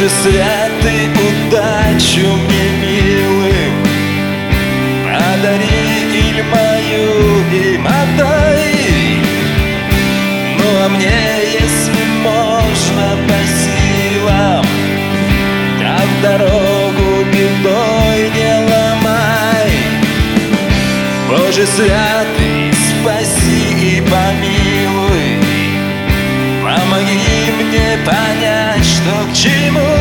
Боже святый, удачу мне, милый, подари иль мою и мотай. Ну а мне, если можно, по силам, как дорогу бедой не ломай. Боже святый, спаси и помилуй, помоги мне понять, что к чему,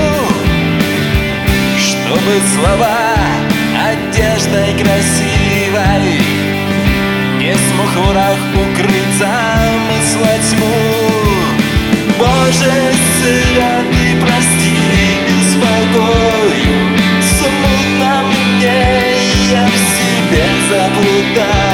чтобы слова одеждой красивой не смог враг укрыть замысла тьму. Боже святый, прости беспокою, смутно мне, я в себе заплутал.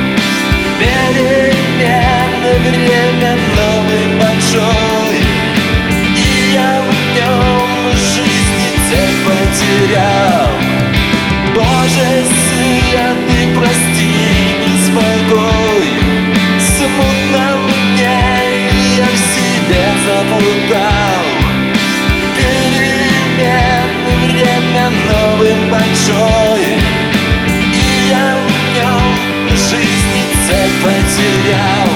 Перемены, время новый большой, и я в нем жизни цель потерял. Боже святый, прости беспокою, смутно мне, я в себе заплутал. Перемены, время новый большой, и я в нем жизни цель потерял.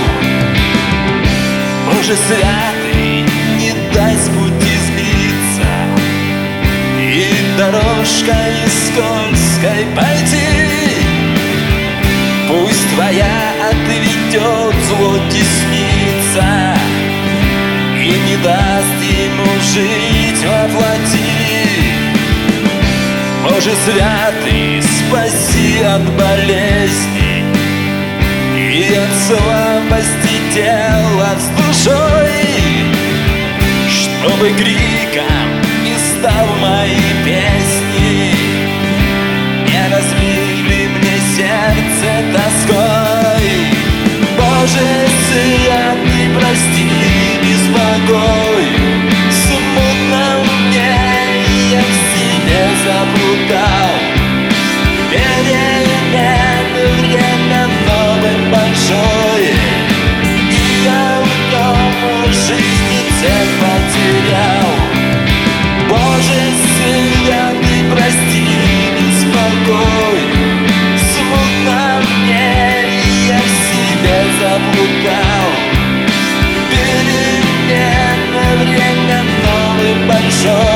Боже святый, не дай с пути сбиться и дорожкой скользкой пойти. Пусть твоя отведет зло тесниться и не даст ему жить во плоти. Боже святый, спаси от болезни и от слабости тела с душой, чтобы криком не стал мои песни, не разбили мне сердце тоской. Боже святый, прости беспокою, смутно мне, я в себе заплутал. Перемены, время новый большой, и я в нем жизни цель потерял. Боже святый, прости беспокою, смутно мне, я в себе заплутал. Перемены, время новый большой,